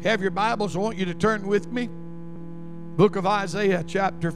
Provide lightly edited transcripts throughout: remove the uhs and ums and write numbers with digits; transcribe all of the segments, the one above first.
Have your Bibles, I want you to turn with me. Book of Isaiah, chapter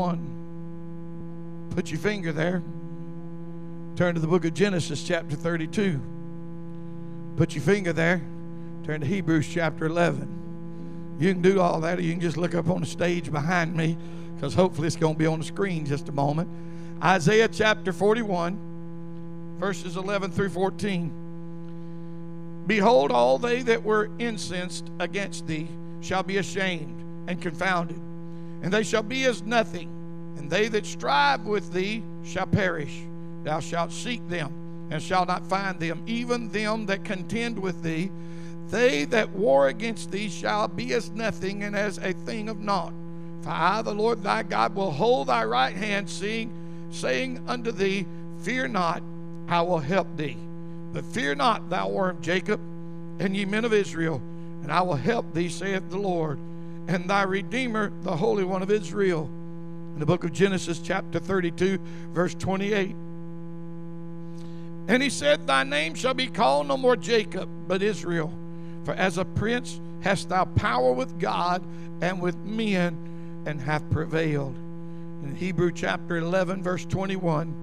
41. Put your finger there. Turn to the book of Genesis, chapter 32. Put your finger there. Turn to Hebrews, chapter 11. You can do all that, or you can just look up on the stage behind me, because hopefully it's going to be on the screen just a moment. Isaiah, chapter 41, verses 11 through 14. Behold, all they that were incensed against thee shall be ashamed and confounded, and they shall be as nothing, and they that strive with thee shall perish. Thou shalt seek them, and shalt not find them, even them that contend with thee. They that war against thee shall be as nothing, and as a thing of naught. For I, the Lord thy God, will hold thy right hand, saying unto thee, Fear not, I will help thee. But fear not, thou worm Jacob, and ye men of Israel, and I will help thee, saith the Lord, and thy Redeemer, the Holy One of Israel. In the book of Genesis, chapter 32, verse 28. And he said, Thy name shall be called no more Jacob, but Israel. For as a prince hast thou power with God and with men, and hath prevailed. In Hebrew chapter 11, verse 21.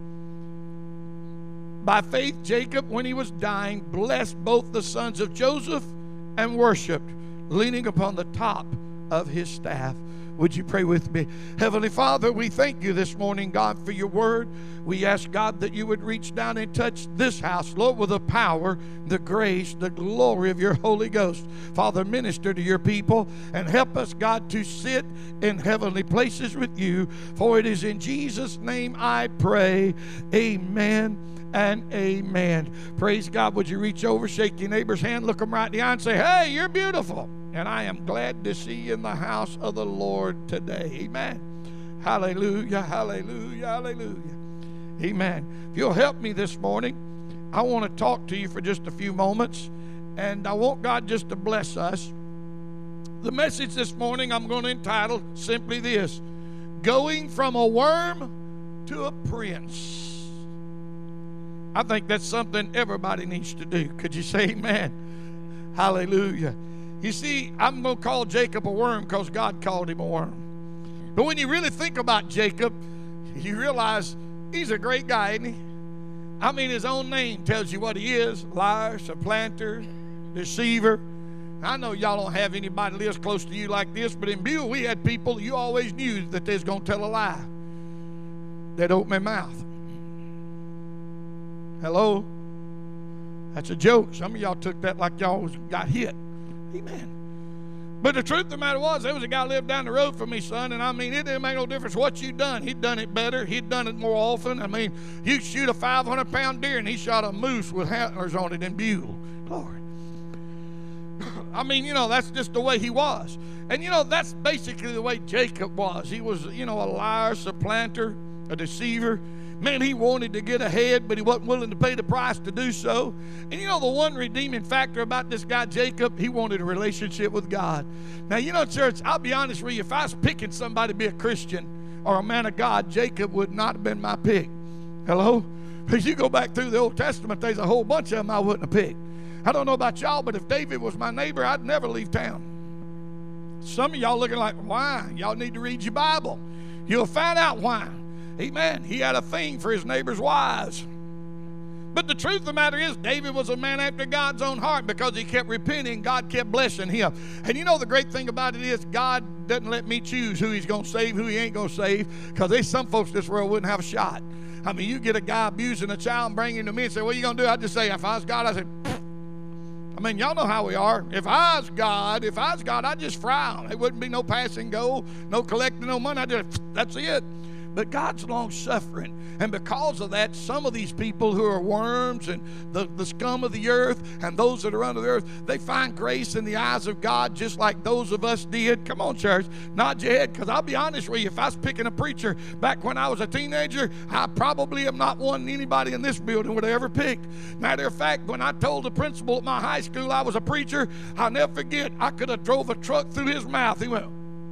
By faith, Jacob, when he was dying, blessed both the sons of Joseph and worshiped, leaning upon the top of his staff. Would you pray with me? Heavenly Father, we thank you this morning, God, for your word. We ask, God, that you would reach down and touch this house, Lord, with the power, the grace, the glory of your Holy Ghost. Father, minister to your people and help us, God, to sit in heavenly places with you. For it is in Jesus' name I pray. Amen and amen. Praise God. Would you reach over, shake your neighbor's hand, look them right in the eye and say, hey, you're beautiful. And I am glad to see you in the house of the Lord today. Amen. Hallelujah, hallelujah, hallelujah. Amen. If you'll help me this morning, I want to talk to you for just a few moments. And I want God just to bless us. The message this morning I'm going to entitle simply this: Going from a worm to a prince. I think that's something everybody needs to do. Could you say amen? Hallelujah. You see, I'm going to call Jacob a worm because God called him a worm. But when you really think about Jacob, you realize he's a great guy, isn't he? I mean, his own name tells you what he is: liar, supplanter, deceiver. I know y'all don't have anybody lives close to you like this, but in Buell we had people you always knew that they was going to tell a lie. They'd open their mouth. Hello? That's a joke. Some of y'all took that like y'all got hit. Amen. But the truth of the matter was, there was a guy lived down the road from me, son, and I mean, it didn't make no difference what you done. He'd done it better. He'd done it more often. I mean, you shoot a 500-pound deer, and he shot a moose with antlers on it in Buell. Glory. I mean, you know, that's just the way he was. And, you know, that's basically the way Jacob was. He was, you know, a liar, supplanter, a deceiver. Man, he wanted to get ahead, but he wasn't willing to pay the price to do so. And you know, the one redeeming factor about this guy, Jacob, he wanted a relationship with God. Now, you know, church, I'll be honest with you. If I was picking somebody to be a Christian or a man of God, Jacob would not have been my pick. Hello? Because you go back through the Old Testament, there's a whole bunch of them I wouldn't have picked. I don't know about y'all, but if David was my neighbor, I'd never leave town. Some of y'all looking like, why? Y'all need to read your Bible. You'll find out why. Amen. He had a thing for his neighbor's wives. But the truth of the matter is, David was a man after God's own heart because he kept repenting. God kept blessing him. And you know the great thing about it is God doesn't let me choose who he's going to save, who he ain't going to save, because there's some folks in this world wouldn't have a shot. I mean, you get a guy abusing a child and bring him to me and say, what are you going to do? I'd just say, if I was God, I said, pfft. I mean, y'all know how we are. If I was God, I'd just fry them. There wouldn't be no passing go, no collecting no money. I'd just, that's it. But God's long-suffering. And because of that, some of these people who are worms and the scum of the earth and those that are under the earth, they find grace in the eyes of God just like those of us did. Come on, church. Nod your head, because I'll be honest with you. If I was picking a preacher back when I was a teenager, I probably am not one anybody in this building would have ever picked. Matter of fact, when I told the principal at my high school I was a preacher, I'll never forget, I could have drove a truck through his mouth. He went,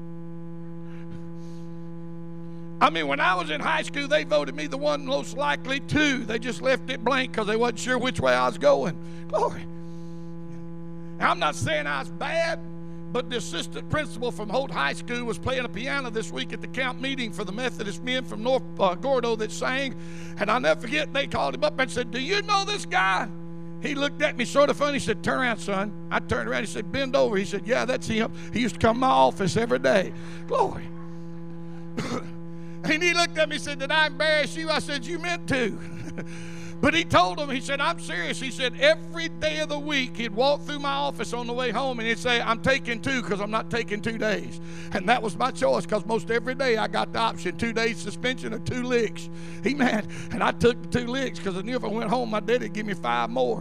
I mean, when I was in high school, they voted me the one most likely to. They just left it blank because they wasn't sure which way I was going. Glory. Now, I'm not saying I was bad, but the assistant principal from Holt High School was playing a piano this week at the camp meeting for the Methodist men from North Gordo that sang. And I'll never forget, they called him up and said, "Do you know this guy?" He looked at me sort of funny. He said, "Turn around, son." I turned around. He said, "Bend over." He said, "Yeah, that's him. He used to come to my office every day." Glory. And he looked at me and said, "Did I embarrass you?" I said, "You meant to." But he told him, he said, "I'm serious." He said, every day of the week, he'd walk through my office on the way home and he'd say, "I'm taking 2 because I'm not taking 2 days. And that was my choice, because most every day I got the option, 2 days suspension or 2 licks. Amen. And I took the 2 licks because I knew if I went home, my daddy would give me 5 more.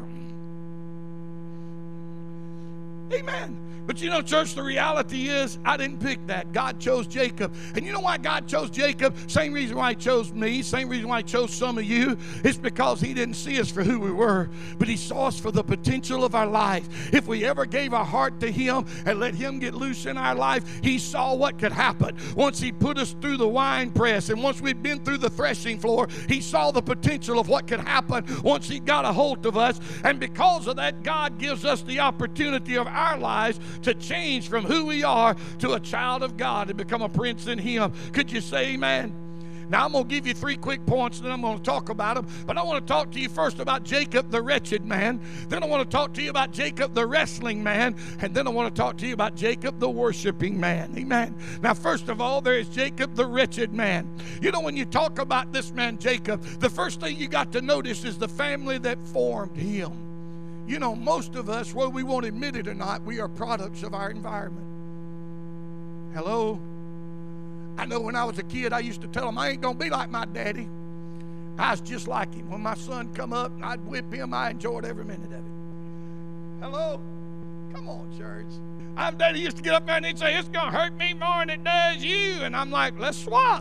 Amen. But you know, church, the reality is I didn't pick that. God chose Jacob. And you know why God chose Jacob? Same reason why he chose me, same reason why he chose some of you. It's because he didn't see us for who we were, but he saw us for the potential of our life. If we ever gave our heart to him and let him get loose in our life, he saw what could happen. Once he put us through the wine press and once we'd been through the threshing floor, he saw the potential of what could happen once he got a hold of us. And because of that, God gives us the opportunity of our lives to change from who we are to a child of God and become a prince in him. Could you say amen? Now, I'm going to give you 3 quick points, and then I'm going to talk about them. But I want to talk to you first about Jacob, the wretched man. Then I want to talk to you about Jacob, the wrestling man. And then I want to talk to you about Jacob, the worshiping man. Amen. Now, first of all, there is Jacob, the wretched man. You know, when you talk about this man, Jacob, the first thing you got to notice is the family that formed him. You know, most of us, whether we won't admit it or not, we are products of our environment. Hello? I know when I was a kid, I used to tell them I ain't going to be like my daddy. I was just like him. When my son come up, I'd whip him. I enjoyed every minute of it. Hello? Come on, church. I'm daddy used to get up there and he'd say, "It's going to hurt me more than it does you." And I'm like, "Let's swap."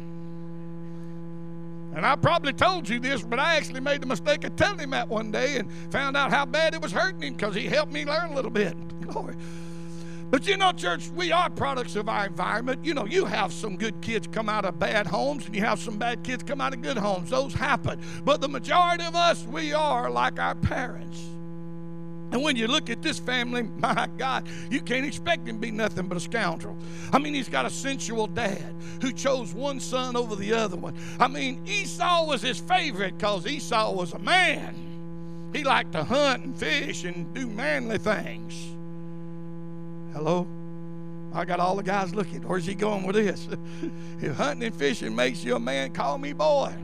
And I probably told you this, but I actually made the mistake of telling him that one day and found out how bad it was hurting him because he helped me learn a little bit. Glory. But you know, church, we are products of our environment. You know, you have some good kids come out of bad homes and you have some bad kids come out of good homes. Those happen. But the majority of us, we are like our parents. And when you look at this family, my God, you can't expect him to be nothing but a scoundrel. I mean, he's got a sensual dad who chose one son over the other one. I mean, Esau was his favorite because Esau was a man. He liked to hunt and fish and do manly things. Hello? I got all the guys looking. Where's he going with this? If hunting and fishing makes you a man, call me boy.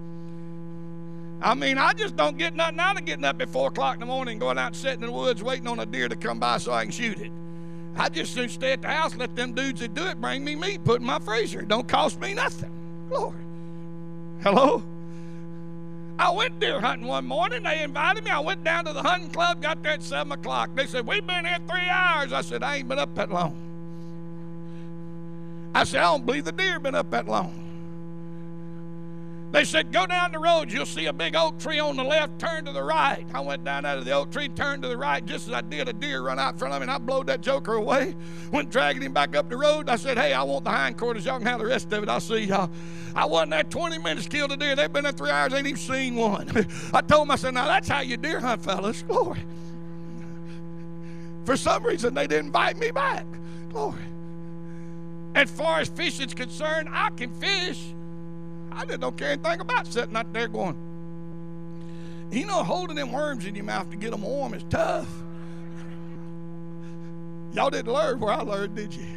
I mean, I just don't get nothing out of getting up at 4 o'clock in the morning and going out and sitting in the woods waiting on a deer to come by so I can shoot it. I just soon stay at the house, let them dudes that do it bring me meat, put in my freezer. It don't cost me nothing. Glory. Hello? I went deer hunting one morning. They invited me. I went down to the hunting club, got there at 7 o'clock. They said, "We've been here 3 hours. I said, "I ain't been up that long." I said, "I don't believe the deer been up that long." They said, "Go down the road. You'll see a big oak tree on the left. Turn to the right." I went down out of the oak tree, turned to the right. Just as I did, a deer run out in front of me, and I blowed that joker away. Went dragging him back up the road. I said, "Hey, I want the hindquarters. Y'all can have the rest of it. I'll see y'all." I wasn't there 20 minutes, killed a deer. They've been there 3 hours, ain't even seen one. I told them, I said, "Now that's how you deer hunt, fellas." Glory. For some reason, they didn't invite me back. Glory. As far as fishing's concerned, I can fish. I just don't care anything about sitting out there going, you know, holding them worms in your mouth to get them warm is tough. Y'all didn't learn where I learned, did you?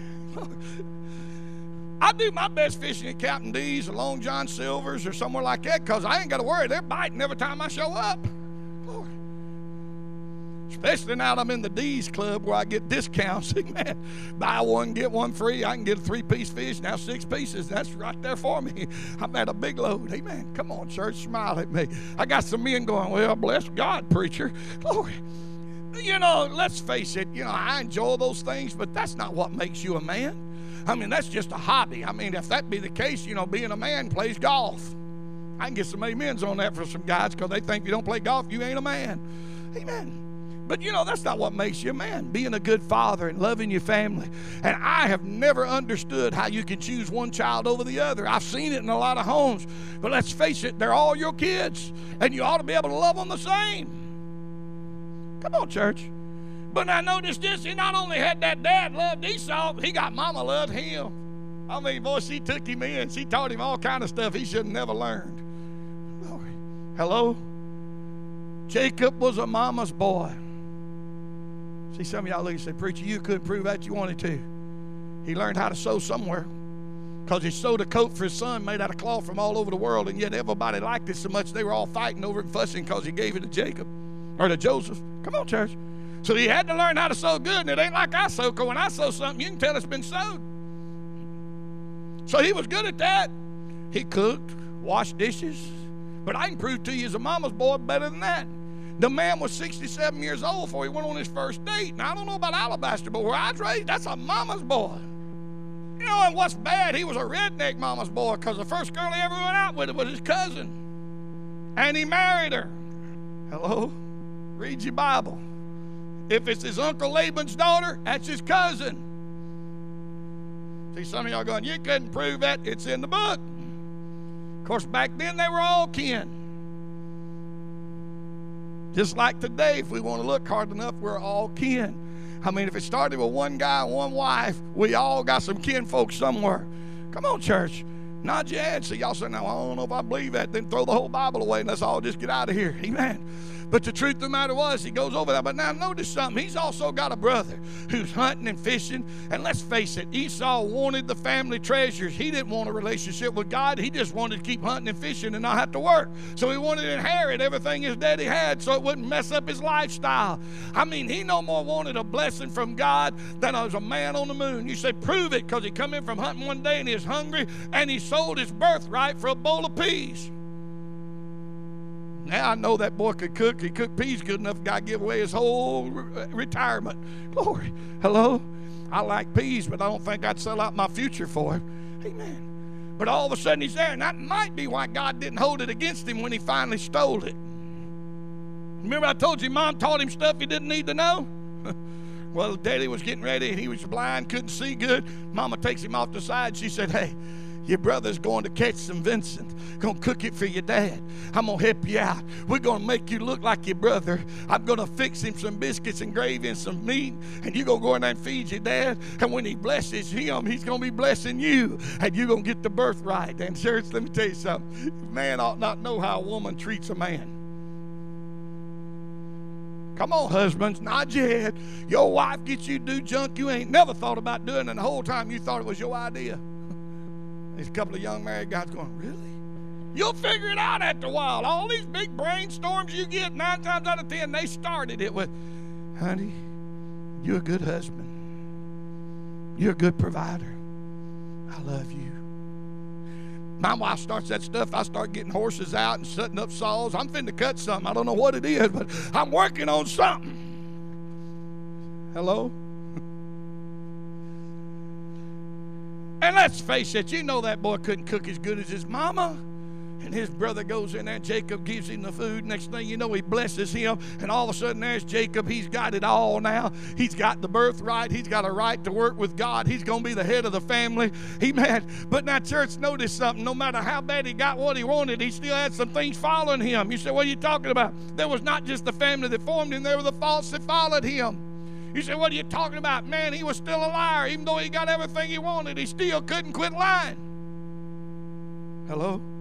I do my best fishing at Captain D's or Long John Silver's or somewhere like that because I ain't got to worry. They're biting every time I show up. Glory. Especially now that I'm in the D's Club where I get discounts. Man, buy one, get one free. I can get a 3-piece fish, now 6 pieces. That's right there for me. I'm at a big load. Amen. Come on, church, smile at me. I got some men going, "Well, bless God, preacher." Glory. You know, let's face it, you know, I enjoy those things, but that's not what makes you a man. I mean, that's just a hobby. I mean, if that be the case, you know, being a man plays golf. I can get some amens on that for some guys because they think if you don't play golf, you ain't a man. Amen. But, you know, that's not what makes you a man, being a good father and loving your family. And I have never understood how you can choose one child over the other. I've seen it in a lot of homes. But let's face it, they're all your kids, and you ought to be able to love them the same. Come on, church. But I noticed this, he not only had that dad loved Esau, he got mama loved him. I mean, boy, she took him in. She taught him all kind of stuff he should have never learned. Glory. Hello? Jacob was a mama's boy. See, some of y'all look and say, preacher, you couldn't prove that you wanted to. He learned how to sew somewhere, because he sewed a coat for his son made out of cloth from all over the world, and yet everybody liked it so much they were all fighting over it and fussing because he gave it to Jacob, or to Joseph. Come on, church. So he had to learn how to sew good, and it ain't like I sew, because when I sew something, you can tell it's been sewed. So he was good at that. He cooked, washed dishes. But I can prove to you as a mama's boy better than that. The man was 67 years old before he went on his first date. Now, I don't know about Alabaster, but where I was raised, that's a mama's boy. You know, and what's bad, he was a redneck mama's boy, because the first girl he ever went out with was his cousin. And he married her. Hello? Read your Bible. If it's his Uncle Laban's daughter, that's his cousin. See, some of y'all going, you couldn't prove that. It's in the book. Of course, back then they were all kin. Just like today, if we want to look hard enough, we're all kin. I mean, if it started with one guy and one wife, we all got some kin folks somewhere. Come on, church. Nod your head. So y'all say, now, I don't know if I believe that. Then throw the whole Bible away and let's all just get out of here. Amen. But the truth of the matter was, he goes over that. But now notice something. He's also got a brother who's hunting and fishing. And let's face it, Esau wanted the family treasures. He didn't want a relationship with God. He just wanted to keep hunting and fishing and not have to work. So he wanted to inherit everything his daddy had so it wouldn't mess up his lifestyle. I mean, he no more wanted a blessing from God than as a man on the moon. You say, prove it, because he come in from hunting one day and he was hungry and he sold his birthright for a bowl of peas. Now I know that boy could cook. He cooked peas good enough. God give away his whole retirement. Glory. Hello? I like peas, but I don't think I'd sell out my future for him. Amen. But all of a sudden he's there, and that might be why God didn't hold it against him when he finally stole it. Remember I told you Mom taught him stuff he didn't need to know? Well, Daddy was getting ready, and he was blind, couldn't see good. Mama takes him off the side. She said, hey, your brother's going to catch some Vincent. Going to cook it for your dad. I'm going to help you out. We're going to make you look like your brother. I'm going to fix him some biscuits and gravy and some meat. And you're going to go in there and feed your dad. And when he blesses him, he's going to be blessing you. And you're going to get the birthright. And church, let me tell you something. A man ought not know how a woman treats a man. Come on, husbands, nod your head. Your wife gets you to do junk you ain't never thought about doing, and the whole time you thought it was your idea. There's a couple of young married guys going, really? You'll figure it out after a while. All these big brainstorms you get, 9 times out of 10, they started it with, honey, you're a good husband. You're a good provider. I love you. My wife starts that stuff. I start getting horses out and setting up saws. I'm finna cut something. I don't know what it is, but I'm working on something. Hello? And let's face it, you know that boy couldn't cook as good as his mama. And his brother goes in there, and Jacob gives him the food. Next thing you know, he blesses him. And all of a sudden, there's Jacob. He's got it all now. He's got the birthright. He's got a right to work with God. He's going to be the head of the family. Amen. But now, church, notice something. No matter how bad he got what he wanted, he still had some things following him. You say, what are you talking about? There was not just the family that formed him. There were the faults that followed him. You say, what are you talking about? Man, he was still a liar. Even though he got everything he wanted, he still couldn't quit lying. Hello?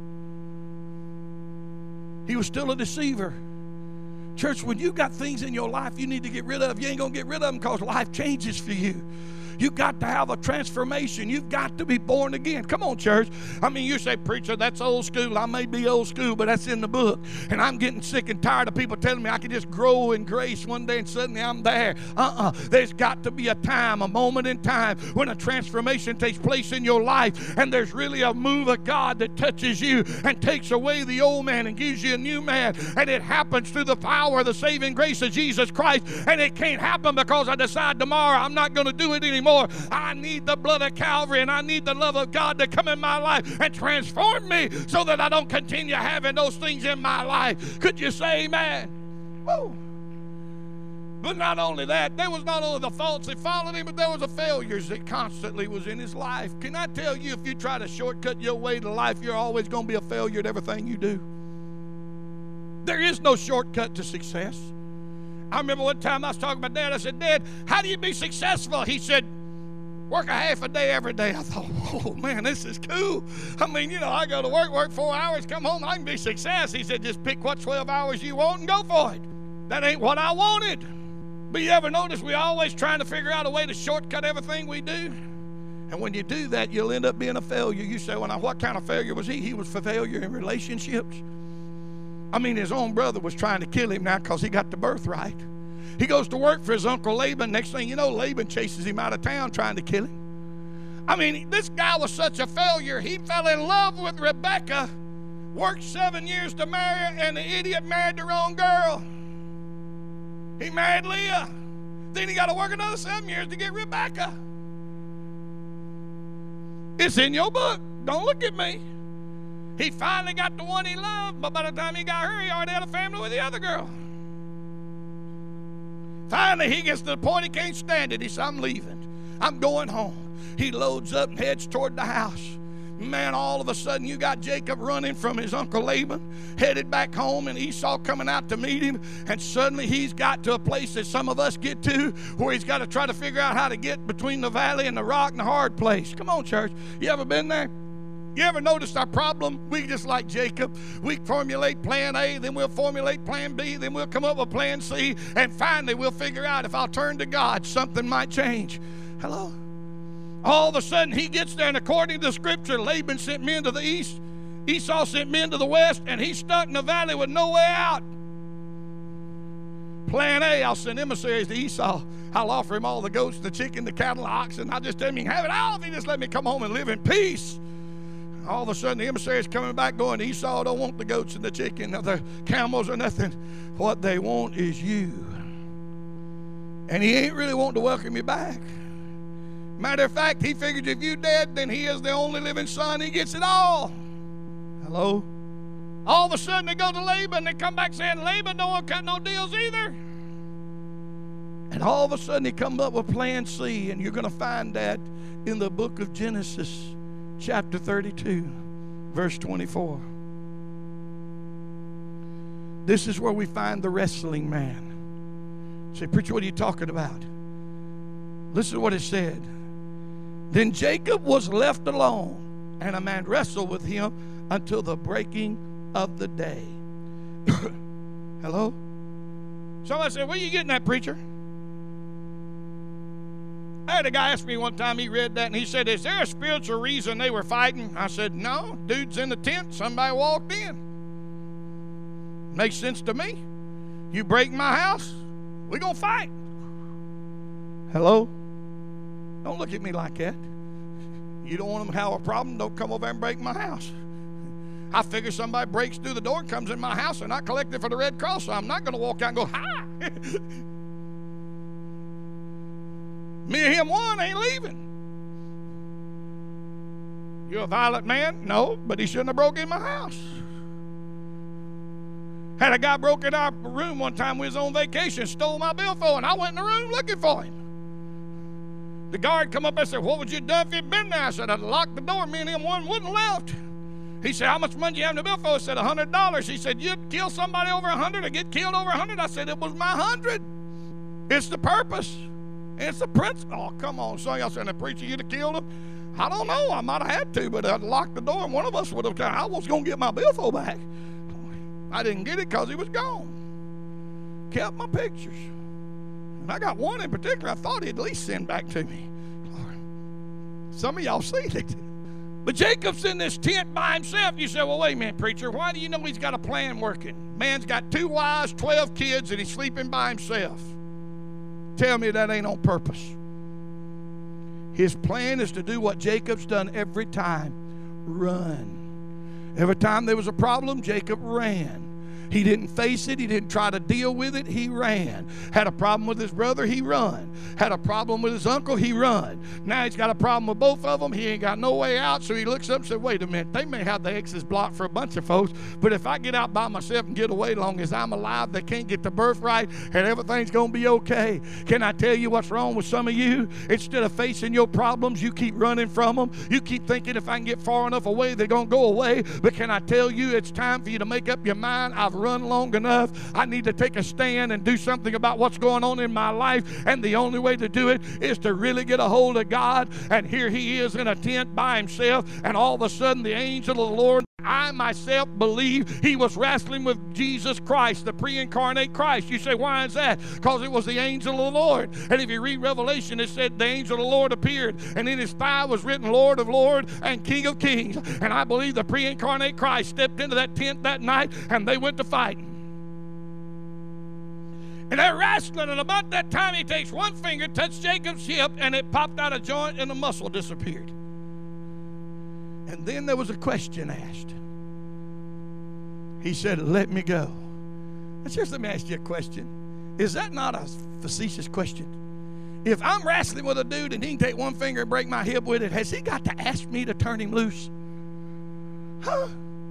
He was still a deceiver. Church, when you got things in your life you need to get rid of, you ain't going to get rid of them because life changes for you. You've got to have a transformation. You've got to be born again. Come on, church. I mean, you say, preacher, that's old school. I may be old school, but that's in the book. And I'm getting sick and tired of people telling me I can just grow in grace one day and suddenly I'm there. There's got to be a time, a moment in time when a transformation takes place in your life, and there's really a move of God that touches you and takes away the old man and gives you a new man. And it happens through the power of the saving grace of Jesus Christ. And it can't happen because I decide tomorrow I'm not going to do it anymore. I need the blood of Calvary, and I need the love of God to come in my life and transform me so that I don't continue having those things in my life. Could you say amen? Woo. But not only that, there was not only the faults that followed him, but there was the failures that constantly was in his life. Can I tell you, if you try to shortcut your way to life, you're always going to be a failure at everything you do. There is no shortcut to success. I remember one time I was talking to my dad. I said, Dad, how do you be successful? He said, work a half a day every day. I thought, oh, man, this is cool. I mean, I go to work 4 hours, come home, I can be success. He said, just pick what 12 hours you want and go for it. That ain't what I wanted. But you ever notice we always trying to figure out a way to shortcut everything we do? And when you do that, you'll end up being a failure. You say, well, now, what kind of failure was he? He was for failure in relationships. I mean, his own brother was trying to kill him now because he got the birthright. He goes to work for his uncle Laban. Next thing you know, Laban chases him out of town trying to kill him. I mean, this guy was such a failure. He fell in love with Rebecca, worked 7 years to marry her, and the idiot married the wrong girl. He married Leah. Then he got to work another 7 years to get Rebecca. It's in your book. Don't look at me. He finally got the one he loved, but by the time he got her, he already had a family with the other girl. Finally, he gets to the point he can't stand it. He said, I'm leaving. I'm going home. He loads up and heads toward the house. Man, all of a sudden, you got Jacob running from his uncle Laban, headed back home, and Esau coming out to meet him. And suddenly, he's got to a place that some of us get to where he's got to try to figure out how to get between the valley and the rock and the hard place. Come on, church. You ever been there? You ever noticed our problem? We just like Jacob. We formulate plan A, then we'll formulate plan B, then we'll come up with plan C, and finally we'll figure out if I'll turn to God, something might change. Hello? All of a sudden he gets there, and according to the scripture, Laban sent men to the east, Esau sent men to the west, and he's stuck in the valley with no way out. Plan A, I'll send emissaries to Esau. I'll offer him all the goats, the chicken, the cattle, the oxen. I'll just tell him he can have it all if he just let me come home and live in peace. All of a sudden, the emissary's coming back going, Esau don't want the goats and the chicken or the camels or nothing. What they want is you. And he ain't really wanting to welcome you back. Matter of fact, he figures if you're dead, then he is the only living son. He gets it all. Hello? All of a sudden, they go to Laban. They come back saying, Laban don't want to cut no deals either. And all of a sudden, he comes up with plan C, and you're going to find that in the book of Genesis, chapter 32, verse 24. This is where we find the wrestling man. Say, preacher, what are you talking about? Listen to what it said. Then Jacob was left alone, and a man wrestled with him until the breaking of the day. Hello? Somebody said, where are you getting that, preacher? I had a guy ask me one time, he read that, and he said, is there a spiritual reason they were fighting? I said, no. Dude's in the tent. Somebody walked in. Makes sense to me. You break my house, we're going to fight. Hello? Don't look at me like that. You don't want them to have a problem, don't come over and break my house. I figure somebody breaks through the door and comes in my house and I collect it for the Red Cross, so I'm not going to walk out and go, hi. Me and him one ain't leaving. You a violent man? No, but he shouldn't have broke in my house. Had a guy broke in our room one time. We was on vacation, stole my billfold, and I went in the room looking for him. The guard come up and said, what would you have done if you'd been there? I said, I'd locked the door. Me and him one wouldn't left. He said, how much money do you have in the billfold? I said, $100. He said, you'd kill somebody over 100 or get killed over 100? I said, it was my 100. It's the purpose. It's the principle. Oh, come on. Some of y'all saying, the preacher, you'd have killed him? I don't know. I might have had to, but I'd locked the door, and one of us would have. I was going to get my billfold back. I didn't get it because he was gone. Kept my pictures. And I got one in particular I thought he'd at least send back to me. Some of y'all seen it. But Jacob's in this tent by himself. You say, well, wait a minute, preacher. Why do you know he's got a plan working? Man's got 2 wives, 12 kids, and he's sleeping by himself. Tell me that ain't on purpose. His plan is to do what Jacob's done every time. Run. Every time there was a problem, Jacob ran. He didn't face it. He didn't try to deal with it. He ran. Had a problem with his brother, he run. Had a problem with his uncle, he run. Now he's got a problem with both of them. He ain't got no way out, so he looks up and says, wait a minute. They may have the exits blocked for a bunch of folks, but if I get out by myself and get away, long as I'm alive, they can't get the birthright, and everything's going to be okay. Can I tell you what's wrong with some of you? Instead of facing your problems, you keep running from them. You keep thinking if I can get far enough away, they're going to go away. But can I tell you, it's time for you to make up your mind. I've run long enough. I need to take a stand and do something about what's going on in my life. And the only way to do it is to really get a hold of God. And here he is in a tent by himself, and all of a sudden the angel of the Lord, I myself believe he was wrestling with Jesus Christ, the pre-incarnate Christ. You say, why is that? Because it was the angel of the Lord. And if you read Revelation, it said the angel of the Lord appeared, and in his thigh was written Lord of Lords and King of Kings. And I believe the pre-incarnate Christ stepped into that tent that night, and they went to fighting. And they're wrestling, and about that time he takes one finger, touched Jacob's hip, and it popped out a joint, and the muscle disappeared. And then there was a question asked. He said, let me go. And just let me ask you a question. Is that not a facetious question? If I'm wrestling with a dude and he can take one finger and break my hip with it, has he got to ask me to turn him loose? Huh?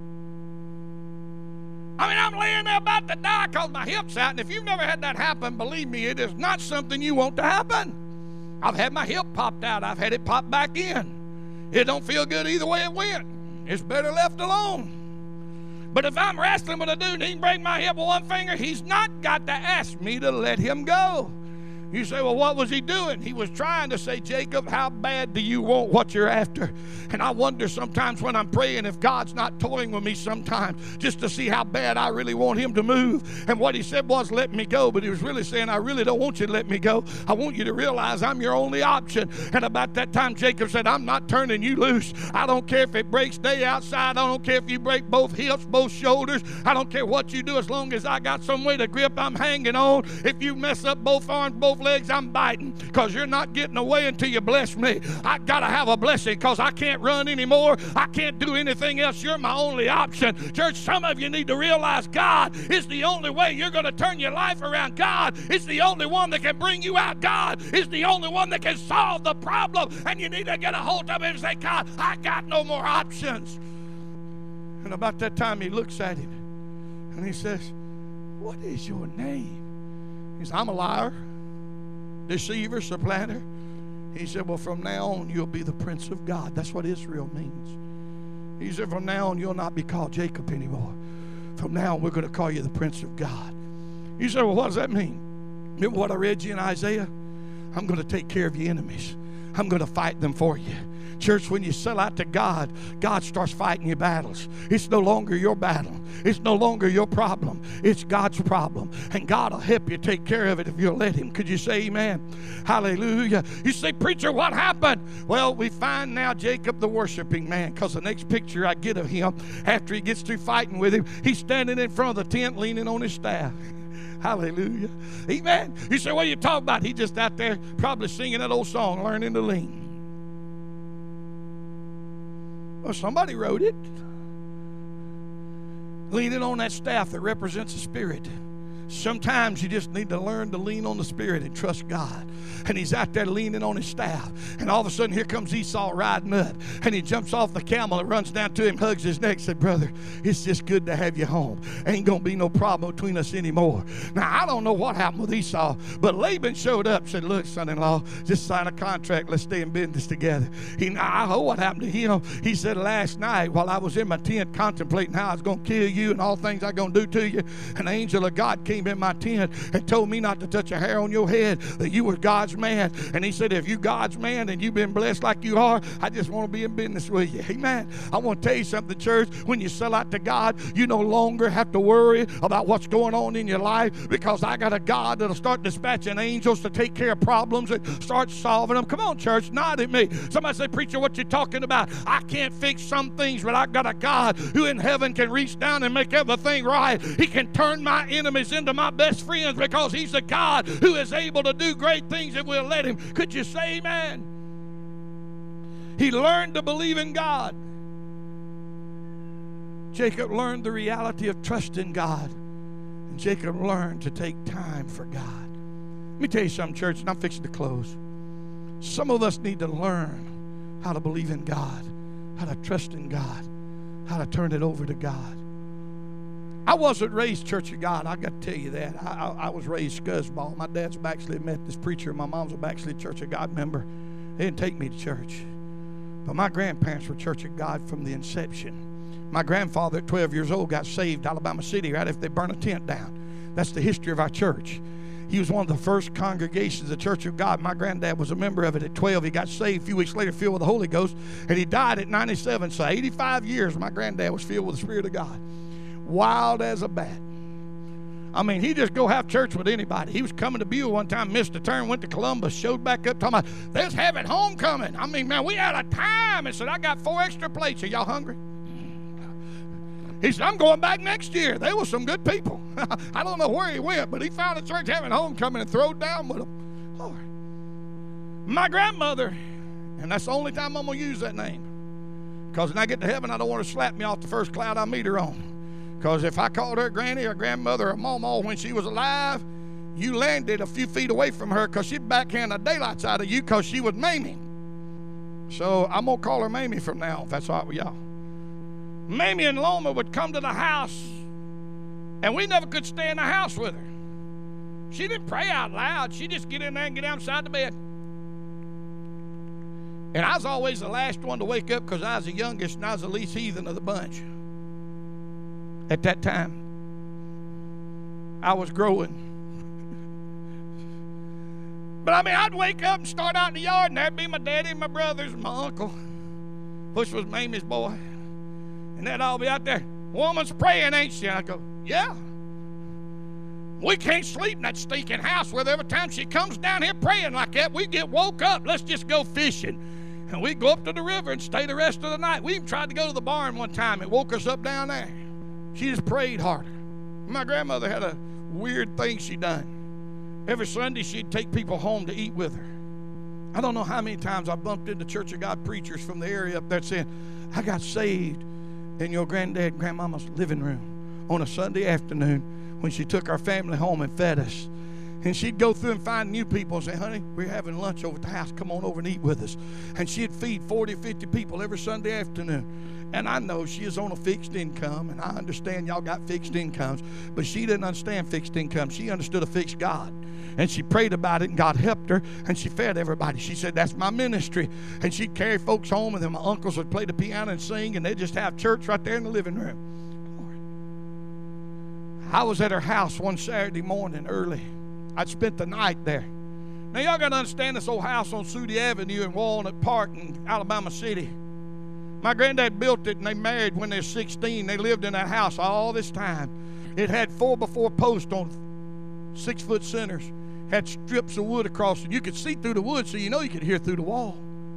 I mean, I'm laying there about to die because my hip's out. And if you've never had that happen, believe me, it is not something you want to happen. I've had my hip popped out. I've had it popped back in. It don't feel good either way it went. It's better left alone. But if I'm wrestling with a dude and he can break my hip with one finger, he's not got to ask me to let him go. You say, well, what was he doing? He was trying to say, Jacob, how bad do you want what you're after? And I wonder sometimes when I'm praying if God's not toying with me sometimes just to see how bad I really want him to move. And what he said was, let me go. But he was really saying, I really don't want you to let me go. I want you to realize I'm your only option. And about that time, Jacob said, I'm not turning you loose. I don't care if it breaks day outside. I don't care if you break both hips, both shoulders. I don't care what you do as long as I got some way to grip. I'm hanging on. If you mess up both arms, both legs, I'm biting, because you're not getting away until you bless me. I got to have a blessing because I can't run anymore. I can't do anything else. You're my only option. Church, some of you need to realize God is the only way you're going to turn your life around. God is the only one that can bring you out. God is the only one that can solve the problem. And you need to get a hold of him and say, God, I got no more options. And about that time he looks at him and he says, what is your name? He says, I'm a liar, deceiver, supplanter. He said, well, from now on you'll be the Prince of God. That's what Israel means. He said, from now on you'll not be called Jacob anymore. From now on we're going to call you the Prince of God. You said, well, what does that mean? Remember what I read you in Isaiah? I'm going to take care of your enemies. I'm going to fight them for you. Church, when you sell out to God, God starts fighting your battles. It's no longer your battle. It's no longer your problem. It's God's problem. And God will help you take care of it if you'll let him. Could you say amen? Hallelujah. You say, preacher, what happened? Well, we find now Jacob the worshiping man, because the next picture I get of him after he gets through fighting with him, he's standing in front of the tent leaning on his staff. Hallelujah. Amen. You say, what are you talking about? He just out there probably singing that old song, learning to lean. Well, somebody wrote it. Leaning on that staff that represents the Spirit. Sometimes you just need to learn to lean on the Spirit and trust God. And he's out there leaning on his staff. And all of a sudden, here comes Esau riding up. And he jumps off the camel and runs down to him, hugs his neck, said, brother, it's just good to have you home. Ain't going to be no problem between us anymore. Now, I don't know what happened with Esau, but Laban showed up, said, look, son-in-law, just sign a contract. Let's stay in business together. I know what happened to him. He said, last night, while I was in my tent contemplating how I was going to kill you and all things I'm going to do to you, an angel of God came in my tent and told me not to touch a hair on your head, that you were God's man. And he said, if you God's man and you've been blessed like you are, I just want to be in business with you. Amen. I want to tell you something, church. When you sell out to God, you no longer have to worry about what's going on in your life, because I got a God that'll start dispatching angels to take care of problems and start solving them. Come on, church, nod at me. Somebody say, preacher, what you talking about? I can't fix some things, but I got a God who in heaven can reach down and make everything right. He can turn my enemies into my best friends, because he's a God who is able to do great things if we'll let him. Could you say amen? He learned to believe in God. Jacob learned the reality of trust in God, and Jacob learned to take time for God. Let me tell you something, church, and I'm fixing to close. Some of us need to learn how to believe in God, how to trust in God, how to turn it over to God. I wasn't raised Church of God. I got to tell you that. I was raised Scuzzball. My dad's a backslid Methodist preacher. My mom's a backslid Church of God member. They didn't take me to church. But my grandparents were Church of God from the inception. My grandfather at 12 years old got saved, Alabama City, right after they burned a tent down. That's the history of our church. He was one of the first congregations, the Church of God. My granddad was a member of it at 12. He got saved a few weeks later, filled with the Holy Ghost, and he died at 97. So 85 years, my granddad was filled with the Spirit of God. Wild as a bat. I mean, he just go have church with anybody. He was coming to Buell one time, missed a turn, went to Columbus, showed back up, talking about, let's have it homecoming. I mean, man, we had a time. And said, I got 4 extra plates. Are y'all hungry? He said, I'm going back next year. They were some good people. I don't know where he went, but he found a church having homecoming and throwed down with them. Lord. My grandmother, and that's the only time I'm going to use that name, because when I get to heaven, I don't want her to slap me off the first cloud I meet her on. Because if I called her granny or grandmother or mama when she was alive, you landed a few feet away from her because she'd backhand the daylights out of you because she was Mamie. So I'm going to call her Mamie from now on, if that's all right with y'all. Mamie and Loma would come to the house, and we never could stay in the house with her. She didn't pray out loud. She'd just get in there and get outside the bed. And I was always the last one to wake up because I was the youngest and I was the least heathen of the bunch. At that time, I was growing. But I mean, I'd wake up and start out in the yard, and there'd be my daddy and my brothers and my uncle, which was Mamie's boy. And they'd all be out there. Woman's praying, ain't she? And I go, yeah. We can't sleep in that stinking house with her. Every time she comes down here praying like that, we get woke up. Let's just go fishing. And we go up to the river and stay the rest of the night. We even tried to go to the barn one time. It woke us up down there. She just prayed harder. My grandmother had a weird thing she done. Every Sunday she'd take people home to eat with her. I don't know how many times I bumped into Church of God preachers from the area up there saying, I got saved in your granddad and grandmama's living room on a Sunday afternoon when she took our family home and fed us. And she'd go through and find new people and say, honey, we're having lunch over at the house. Come on over and eat with us. And she'd feed 40, 50 people every Sunday afternoon. And I know she is on a fixed income, and I understand y'all got fixed incomes, but she didn't understand fixed income. She understood a fixed God. And she prayed about it, and God helped her, and she fed everybody. She said, that's my ministry. And she'd carry folks home, and then my uncles would play the piano and sing, and they'd just have church right there in the living room. I was at her house one Saturday morning early. I'd spent the night there. Now, y'all got to understand this old house on Sudi Avenue in Walnut Park in Alabama City. My granddad built it, and they married when they were 16. They lived in that house all this time. It had 4x4 posts on 6-foot centers. Had strips of wood across it. You could see through the wood, so you know you could hear through the wall.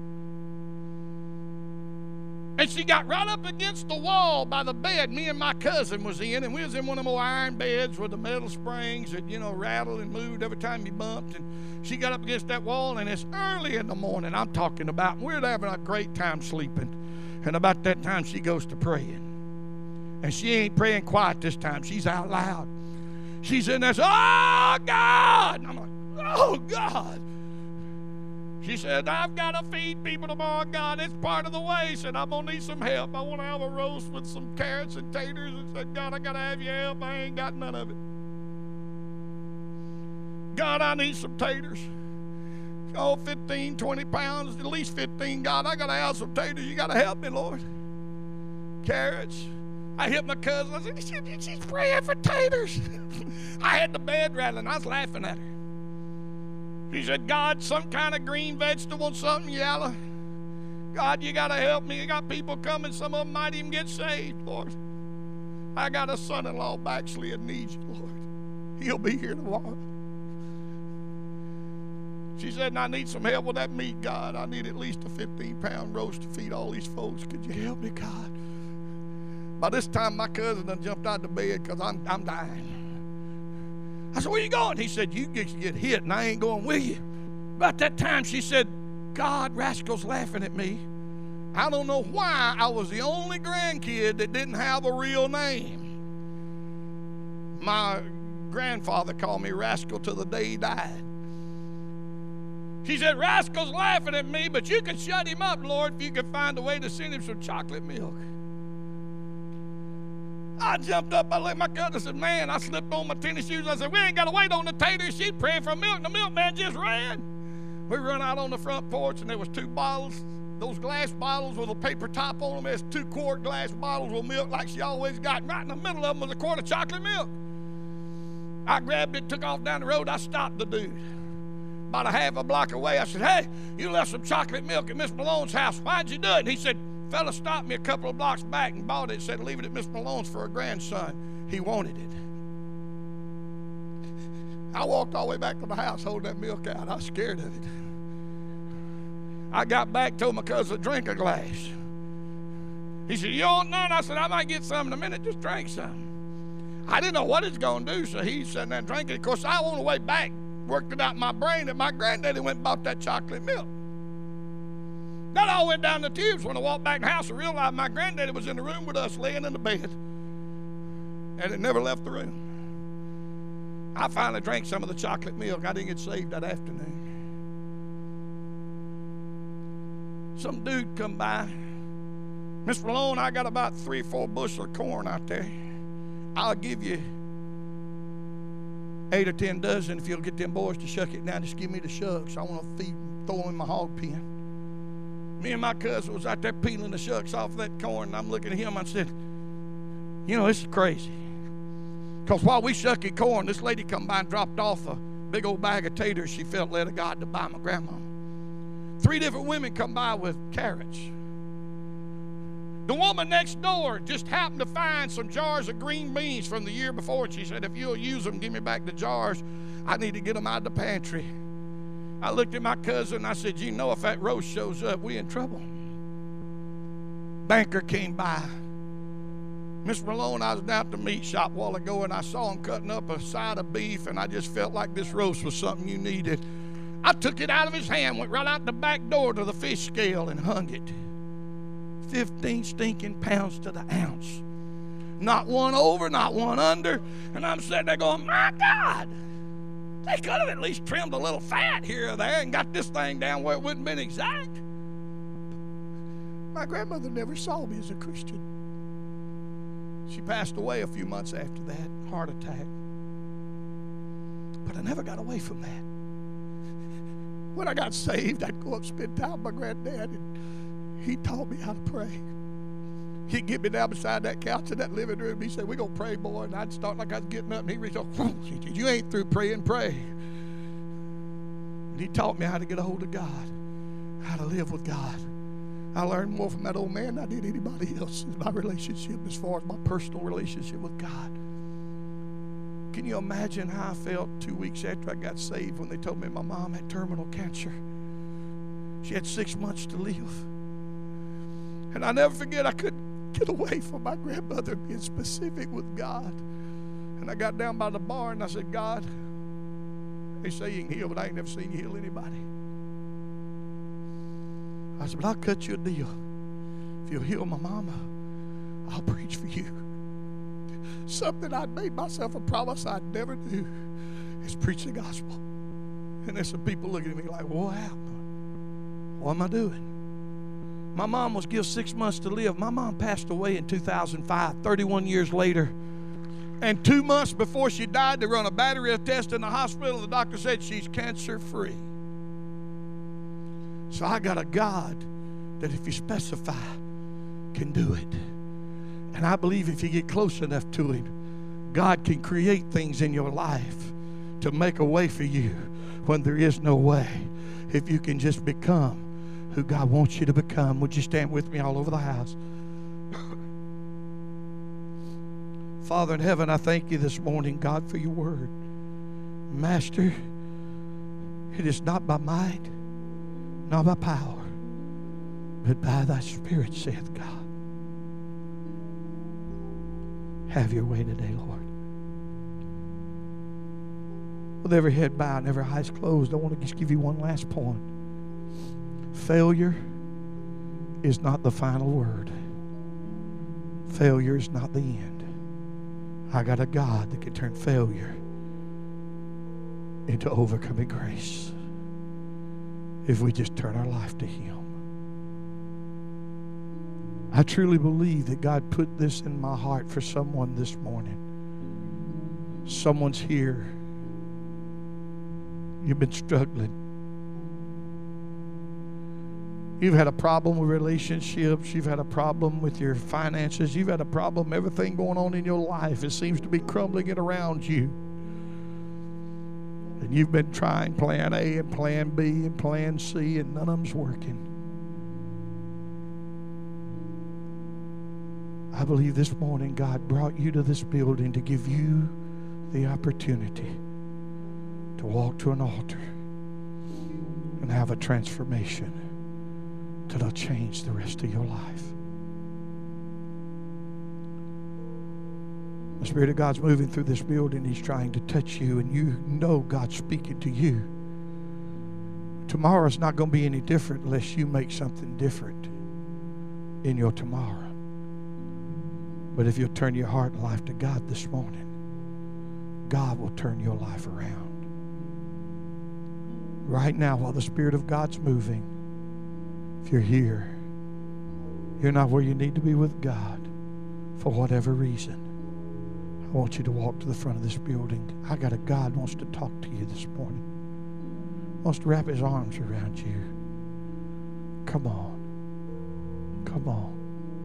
And she got right up against the wall by the bed me and my cousin was in, and we was in one of them old iron beds with the metal springs that, you know, rattled and moved every time you bumped. And she got up against that wall, and it's early in the morning I'm talking about. We're having a great time sleeping. And about that time, she goes to praying. And she ain't praying quiet this time. She's out loud. She's in there, oh, God! And I'm like, oh, God! She said, I've got to feed people tomorrow, God. It's part of the way. She said, I'm going to need some help. I want to have a roast with some carrots and taters. And said, God, I got to have your help. I ain't got none of it. God, I need some taters. Oh, 15, 20 pounds, at least 15. God, I got to have some taters. You got to help me, Lord. Carrots. I hit my cousin. I said, she's praying for taters. I had the bed rattling. I was laughing at her. She said, God, some kind of green vegetable, something yellow. God, you got to help me. You got people coming. Some of them might even get saved, Lord. I got a son-in-law backslid and needs you, Lord. He'll be here tomorrow. She said, and I need some help with that meat, God. I need at least a 15-pound roast to feed all these folks. Could you help me, God? By this time, my cousin done jumped out of bed because I'm dying. I said, where you going? He said, you get hit, and I ain't going with you. About that time, she said, God, Rascal's laughing at me. I don't know why I was the only grandkid that didn't have a real name. My grandfather called me Rascal till the day he died. She said, Rascal's laughing at me, but you can shut him up, Lord, if you can find a way to send him some chocolate milk. I jumped up. I let my cousin said, man, I slipped on my tennis shoes. I said, we ain't got to wait on the taters. She's praying for milk. And the milkman just ran. We run out on the front porch, and there was 2 bottles. those glass bottles with a paper top on them. There's 2-quart glass bottles with milk like she always got. And right in the middle of them was a quart of chocolate milk. I grabbed it, took off down the road. I stopped the dude about a half a block away. I said, "Hey, you left some chocolate milk at Miss Malone's house. Why'd you do it?" And he said, "Fella stopped me a couple of blocks back and bought it. Said leave it at Miss Malone's for a grandson. He wanted it." I walked all the way back to the house holding that milk out. I was scared of it. I got back, told my cousin to drink a glass. He said, "You want none?" I said, "I might get some in a minute. Just drink some." I didn't know what it's going to do, so he sat there and drank it. Of course, I, on the way back, worked it out in my brain that my granddaddy went and bought that chocolate milk. That all went down the tubes when I walked back in the house and realized my granddaddy was in the room with us, laying in the bed, and it never left the room. I finally drank some of the chocolate milk. I didn't get saved that afternoon. Some dude come by. "Miss Malone, I got about 3 or 4 bushel of corn out there. I'll give you 8 or 10 dozen if you'll get them boys to shuck it down. Just give me the shucks. I want to throw them in my hog pen." Me and my cousin was out there peeling the shucks off that corn, and I'm looking at him. I said, "You know, this is crazy." Because while we shucking corn, this lady come by and dropped off a big old bag of taters she felt led of God to buy my grandma. 3 different women come by with carrots. The woman next door just happened to find some jars of green beans from the year before, and she said, "If you'll use them, give me back the jars. I need to get them out of the pantry." I looked at my cousin and I said, "You know, if that roast shows up, we in trouble." Banker came by. "Miss Malone, I was down at the meat shop a while ago, and I saw him cutting up a side of beef, and I just felt like this roast was something you needed." I took it out of his hand, went right out the back door to the fish scale and hung it. 15 stinking pounds to the ounce. Not one over, not one under. And I'm sitting there going, "My God, they could have at least trimmed a little fat here or there and got this thing down where it wouldn't have been exact." My grandmother never saw me as a Christian. She passed away a few months after that, heart attack. But I never got away from that. When I got saved, I'd go up and spend time with my granddad, and he taught me how to pray. He'd get me down beside that couch in that living room, and he'd say, "We're going to pray, boy." And I'd start like I was getting up, and he'd reach up, he said, "You ain't through praying, pray." And he taught me how to get a hold of God, how to live with God. I learned more from that old man than I did anybody else in my relationship as far as my personal relationship with God. Can you imagine how I felt 2 weeks after I got saved when they told me my mom had terminal cancer? She had 6 months to live. And I never forget, I couldn't get away from my grandmother being specific with God. And I got down by the barn and I said, "God, they say you can heal, but I ain't never seen you heal anybody." I said, "But I'll cut you a deal. If you'll heal my mama, I'll preach for you." Something I'd made myself a promise I'd never do is preach the gospel. And there's some people looking at me like, "Wow, what am I doing?" My mom was given 6 months to live. My mom passed away in 2005, 31 years later. And 2 months before she died, they run a battery of tests in the hospital. The doctor said she's cancer-free. So I got a God that if you specify, can do it. And I believe if you get close enough to Him, God can create things in your life to make a way for you when there is no way. If you can just become who God wants you to become. Would you stand with me all over the house? Father in heaven, I thank you this morning, God, for your word. Master, it is not by might, not by power, but by thy Spirit, saith God. Have your way today, Lord. With every head bowed and every eyes closed, I want to just give you one last point. Failure is not the final word. Failure is not the end. I got a God that can turn failure into overcoming grace if we just turn our life to Him. I truly believe that God put this in my heart for someone this morning. Someone's here. You've been struggling. You've had a problem with relationships. You've had a problem with your finances. You've had a problem, everything going on in your life. It seems to be crumbling it around you. And you've been trying plan A and plan B and plan C, and none of them's working. I believe this morning God brought you to this building to give you the opportunity to walk to an altar and have a transformation that'll change the rest of your life. The Spirit of God's moving through this building. He's trying to touch you, and you know God's speaking to you. Tomorrow's not going to be any different unless you make something different in your tomorrow. But if you'll turn your heart and life to God this morning, God will turn your life around. Right now, while the Spirit of God's moving, if you're here, you're not where you need to be with God for whatever reason, I want you to walk to the front of this building. I got a God wants to talk to you this morning. Wants to wrap his arms around you. Come on. Come on.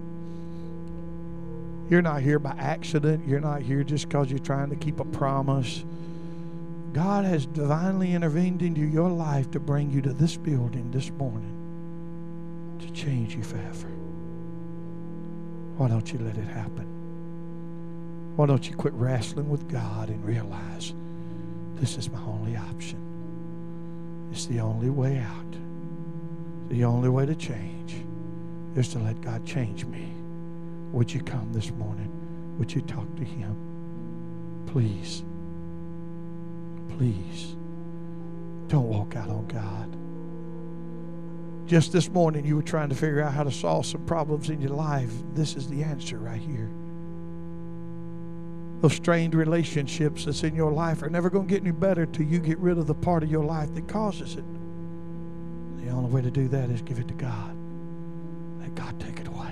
You're not here by accident. You're not here just because you're trying to keep a promise. God has divinely intervened into your life to bring you to this building this morning to change you forever. Why don't you let it happen? Why don't you quit wrestling with God and realize this is my only option? It's the only way out. The only way to change is to let God change me. Would you come this morning? Would you talk to Him? Please. Please. Don't walk out on God. Just this morning you were trying to figure out how to solve some problems in your life. This is the answer right here. Those strained relationships that's in your life are never going to get any better till you get rid of the part of your life that causes it. The only way to do that is give it to God. Let God take it away.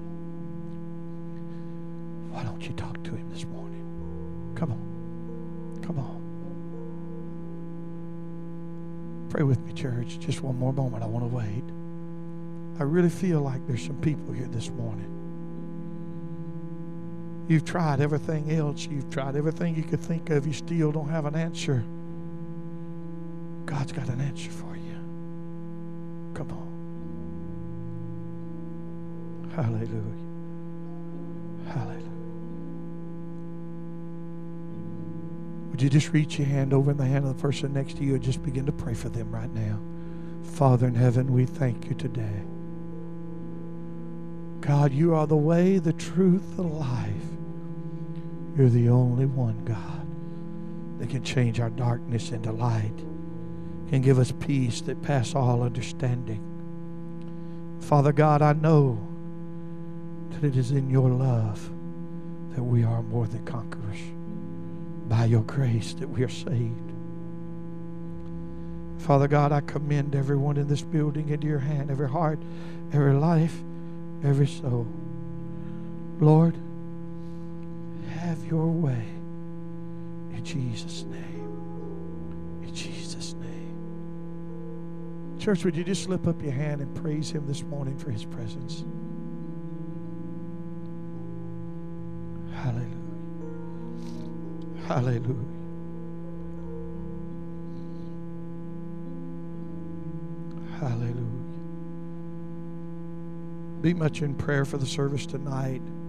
Why don't you talk to Him this morning? Come on. Come on. Pray with me, church. Just one more moment. I want to wait. I really feel like there's some people here this morning. You've tried everything else. You've tried everything you could think of. You still don't have an answer. God's got an answer for you. Come on. Hallelujah. Hallelujah. Would you just reach your hand over in the hand of the person next to you and just begin to pray for them right now? Father in heaven, we thank you today. God, you are the way, the truth, the life. You're the only one, God, that can change our darkness into light, can give us peace that passes all understanding. Father God, I know that it is in your love that we are more than conquerors. By your grace that we are saved. Father God, I commend everyone in this building into your hand, every heart, every life, every soul. Lord, have your way in Jesus' name. In Jesus' name. Church, would you just slip up your hand and praise Him this morning for His presence? Hallelujah. Hallelujah. Hallelujah. Be much in prayer for the service tonight.